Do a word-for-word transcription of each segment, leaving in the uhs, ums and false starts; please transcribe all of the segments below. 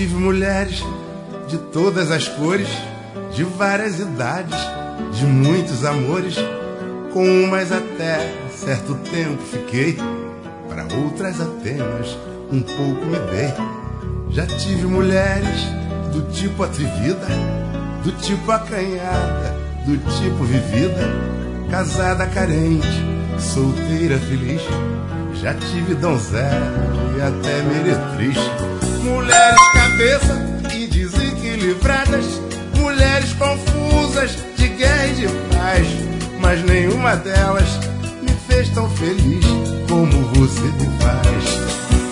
tive mulheres de todas as cores, de várias idades, de muitos amores. Com umas até certo tempo fiquei, para outras apenas um pouco me dei. Já tive mulheres do tipo atrevida, do tipo acanhada, do tipo vivida, casada carente, solteira feliz. Já tive donzela e até meretriz. Mulheres cabeça e desequilibradas, mulheres confusas de guerra e de paz, mas nenhuma delas me fez tão feliz como você me faz.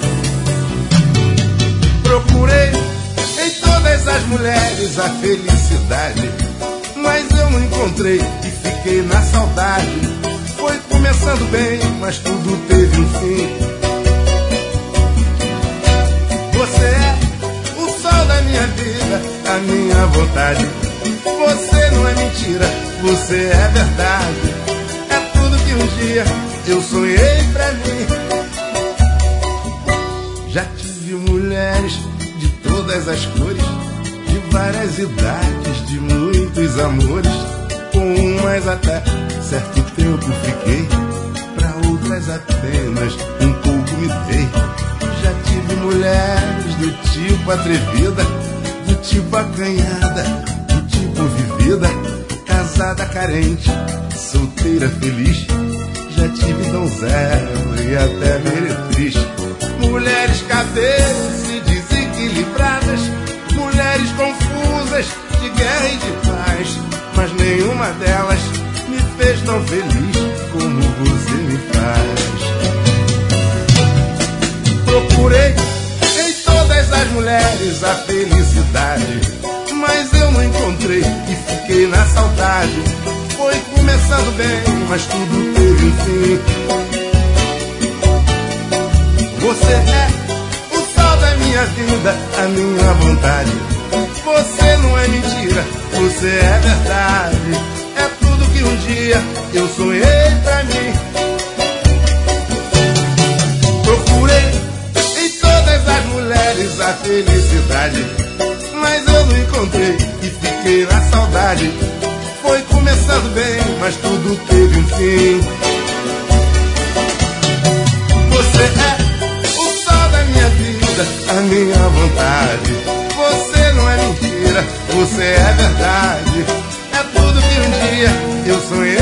Procurei em todas as mulheres a felicidade, mas eu não encontrei e fiquei na saudade. Foi começando bem, mas tudo teve um fim. Você é o sol da minha vida, a minha vontade. Você não é mentira, você é verdade. É tudo que um dia eu sonhei pra mim. Já tive mulheres de todas as cores, de várias idades, de muitos amores. Com umas até certo tempo fiquei, pra outras apenas um pouco me dei. Já tive mulheres do tipo atrevida, do tipo acanhada, do tipo vivida, casada carente, solteira feliz. Já tive donzela e até meretriz. Mulheres cabeças e desequilibradas, mulheres confusas de guerra e de paz, mas nenhuma delas me fez tão feliz como você me faz. Procurei em todas as mulheres a felicidade, mas eu não encontrei e fiquei na saudade. Foi começando bem, mas tudo teve um fim. Você é o sol da minha vida, a minha vontade. Você não é mentira, você é verdade. É tudo que um dia eu sonhei pra mim. Procurei em todas as mulheres a felicidade, mas eu não encontrei e fiquei na saudade. Foi começando bem, mas tudo teve um fim. Você é o sol da minha vida, a minha vontade. Você não é mentira, você é verdade. É tudo que um dia eu sonhei